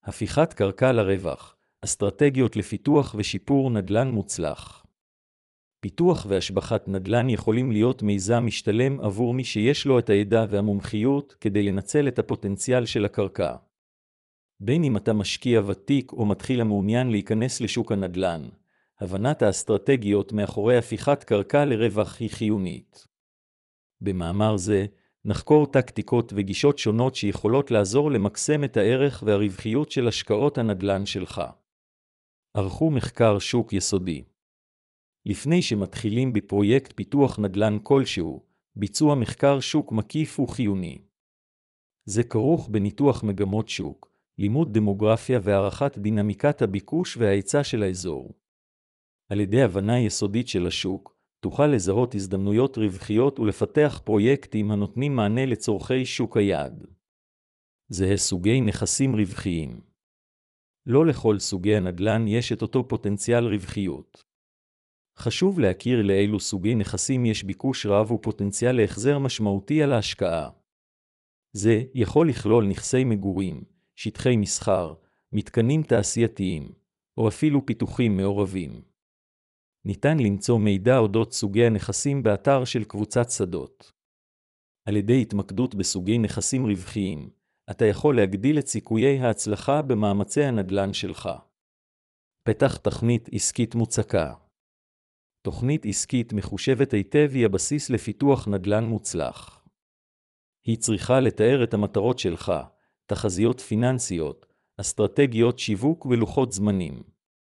הפיכת קרקע לרווח, אסטרטגיות לפיתוח ושיפור נדל"ן מוצלח. פיתוח והשבחת נדל"ן יכולים להיות מיזם משתלם עבור מי שיש לו את הידע והמומחיות כדי לנצל את הפוטנציאל של הקרקע. בין אם אתה משקיע ותיק או מתחיל המעוניין להיכנס לשוק הנדל"ן, הבנת האסטרטגיות מאחורי הפיכת קרקע לרווח היא חיונית. במאמר זה, נחקור טקטיקות וגישות שונות שיכולות לעזור למקסם את הערך והרווחיות של השקעות הנדל"ן שלך. ערכו מחקר שוק יסודי. לפני שמתחילים בפרויקט פיתוח נדל"ן כלשהו, ביצוע מחקר שוק מקיף הוא חיוני. זה כרוך בניתוח מגמות שוק, לימוד דמוגרפיה והערכת דינמיקת הביקוש וההיצע של האזור. על ידי הבנה יסודית של השוק, תוכל לזהות הזדמנויות רווחיות ולפתח פרויקטים הנותנים מענה לצורכי שוק היעד. זהה סוגי נכסים רווחיים. לא לכל סוגי הנדל"ן יש את אותו פוטנציאל רווחיות. חשוב להכיר לאילו סוגי נכסים יש ביקוש רב ופוטנציאל להחזר משמעותי על ההשקעה. זה יכול לכלול נכסי מגורים, שטחי מסחר, מתקנים תעשייתיים, או אפילו פיתוחים מעורבים. ניתן למצוא מידע אודות סוגי הנכסים באתר של קבוצת שדות. על ידי התמקדות בסוגי נכסים רווחיים, אתה יכול להגדיל את סיכויי ההצלחה במאמצי הנדל"ן שלך. פתח תוכנית עסקית מוצקה. תוכנית עסקית מחושבת היטב היא הבסיס לפיתוח נדל"ן מוצלח. היא צריכה לתאר את המטרות שלך, תחזיות פיננסיות, אסטרטגיות שיווק ולוחות זמנים.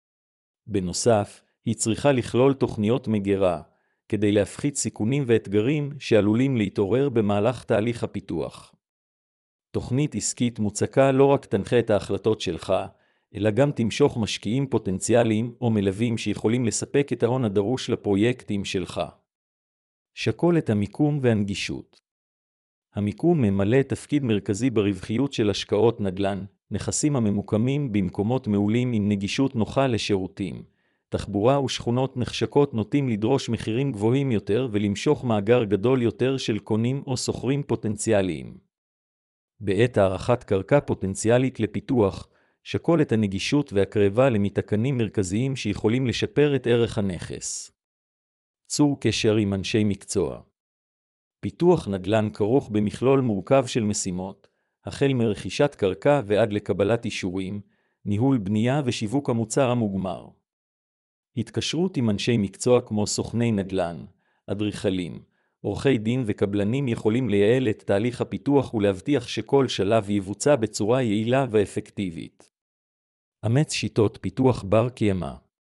בנוסף, היא צריכה לכלול תוכניות מגירה, כדי להפחית סיכונים ואתגרים שעלולים להתעורר במהלך תהליך הפיתוח. תוכנית עסקית מוצקה לא רק תנחה את ההחלטות שלך, אלא גם תמשוך משקיעים פוטנציאליים או מלווים שיכולים לספק את ההון הדרוש לפרויקטים שלך. שקול את המיקום והנגישות. המיקום ממלא תפקיד מרכזי ברווחיות של השקעות נדל"ן, נכסים הממוקמים במקומות מעולים עם נגישות נוחה לשירותים. תחבורה ושכונות נחשקות נוטים לדרוש מחירים גבוהים יותר ולמשוך מאגר גדול יותר של קונים או שוכרים פוטנציאליים. בעת הערכת קרקע פוטנציאלית לפיתוח, שקול את הנגישות והקרבה למתקנים מרכזיים שיכולים לשפר את ערך הנכס. צור קשר עם אנשי מקצוע. פיתוח נדל"ן כרוך במכלול מורכב של משימות, החל מרכישת קרקע ועד לקבלת אישורים, ניהול בנייה ושיווק המוצר המוגמר. התקשרות עם אנשי מקצוע כמו סוכני נדל"ן, אדריכלים, עורכי דין וקבלנים יכולים לייעל את תהליך הפיתוח ולהבטיח שכל שלב יבוצע בצורה יעילה ואפקטיבית. אמץ שיטות פיתוח בר קיימא.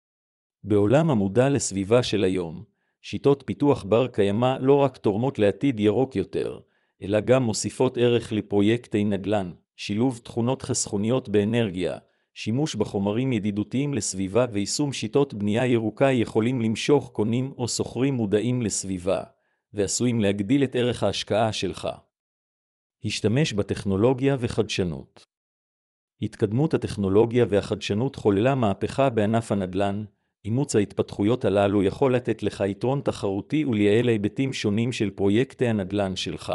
בעולם המודע לסביבה של היום, שיטות פיתוח בר קיימא לא רק תורמות לעתיד ירוק יותר, אלא גם מוסיפות ערך לפרויקטי נדל"ן, שילוב תכונות חסכוניות באנרגיה, שימוש בחומרים ידידותיים לסביבה ויישום שיטות בנייה ירוקה יכולים למשוך קונים או שוכרים מודעים לסביבה, ועשויים להגדיל את ערך ההשקעה שלך. השתמש בטכנולוגיה וחדשנות. התקדמות הטכנולוגיה והחדשנות חוללה מהפכה בענף הנדל"ן. אימוץ ההתפתחויות הללו יכול לתת לך יתרון תחרותי ולייעל היבטים שונים של פרויקטי הנדל"ן שלך.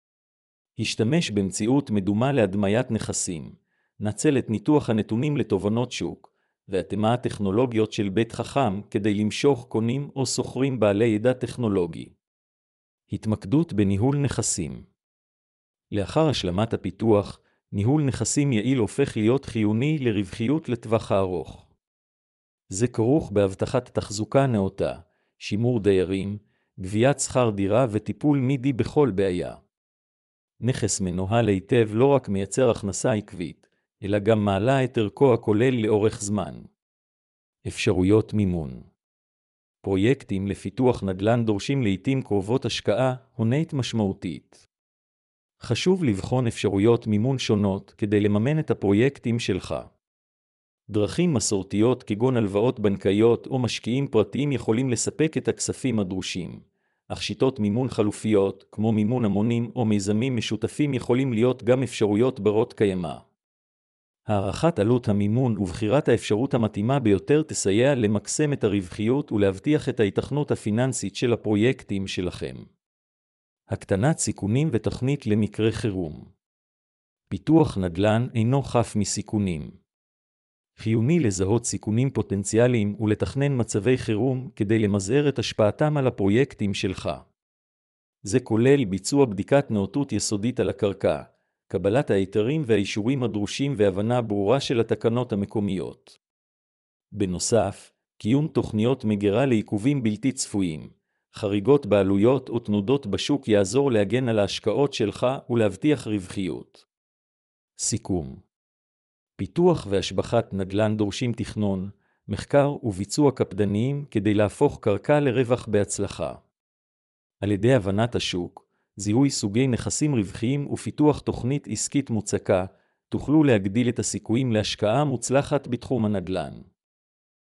השתמש במציאות מדומה להדמיית נכסים. נצל את ניתוח הנתונים לתובנות שוק, והטמעת טכנולוגיות של בית חכם כדי למשוך קונים או שוכרים בעלי ידע טכנולוגי. התמקדות בניהול נכסים. לאחר השלמת הפיתוח, ניהול נכסים יעיל הופך להיות חיוני לרווחיות לטווח הארוך. זה כרוך בהבטחת תחזוקה נאותה, שימור דיירים, גביית שכר דירה וטיפול מידי בכל בעיה. נכס מנוהל היטב לא רק מייצר הכנסה עקבית, אלא גם מעלה את ערכו הכולל לאורך זמן. אפשרויות מימון. פרויקטים לפיתוח נדל"ן דורשים לעתים קרובות השקעה הונית משמעותית. חשוב לבחון אפשרויות מימון שונות כדי לממן את הפרויקטים שלך. דרכים מסורתיות כגון הלוואות בנקאיות או משקיעים פרטיים יכולים לספק את הכספים הדרושים, אך שיטות מימון חלופיות, כמו מימון המונים או מיזמים משותפים יכולים להיות גם אפשרויות ברות קיימא. הערכת עלות המימון ובחירת האפשרות המתאימה ביותר תסייע למקסם את הרווחיות ולהבטיח את ההיתכנות הפיננסית של הפרויקטים שלכם. הקטנת סיכונים ותוכנית למקרה חירום. פיתוח נדל"ן אינו חף מסיכונים. חיוני לזהות סיכונים פוטנציאליים ולתכנן מצבי חירום כדי למזער את השפעתם על הפרויקטים שלך. זה כולל ביצוע בדיקת נאותות יסודית על הקרקע, קבלת ההיתרים והאישורים הדרושים והבנה ברורה של התקנות המקומיות. בנוסף, קיום תוכניות מגירה לעיכובים בלתי צפויים, חריגות בעלויות או תנודות בשוק יעזור להגן על ההשקעות שלך ולהבטיח רווחיות. סיכום: פיתוח והשבחת נדל"ן דורשים תכנון, מחקר וביצוע קפדניים כדי להפוך קרקע לרווח בהצלחה. על ידי הבנת השוק, זיהוי סוגי נכסים רווחיים ופיתוח תוכנית עסקית מוצקה, תוכלו להגדיל את הסיכויים להשקעה מוצלחת בתחום הנדל"ן.